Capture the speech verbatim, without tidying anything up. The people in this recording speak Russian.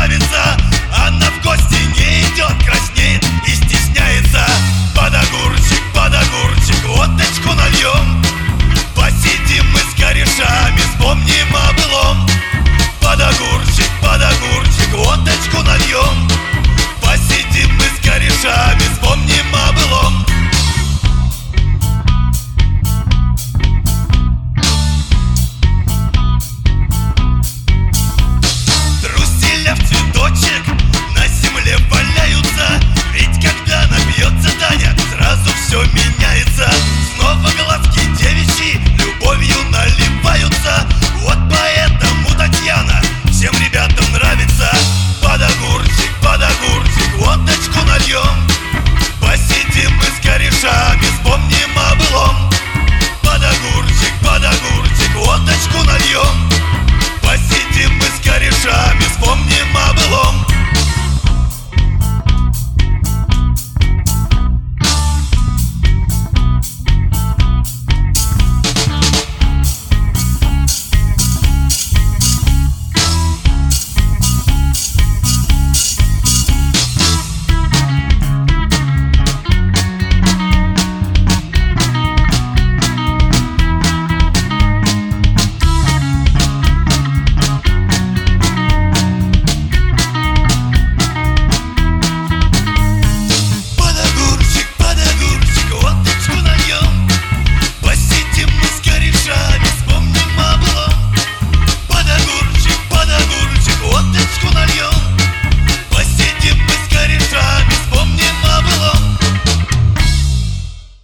красавица, она в гости не идет, краснеет и стесняется. Под огурчик, под огурчик водочку нальем, посидим мы с корешами, вспомним о былом. Под огурчик, под огурчик водочку нальем, посидим мы с корешами, вспомним о былом.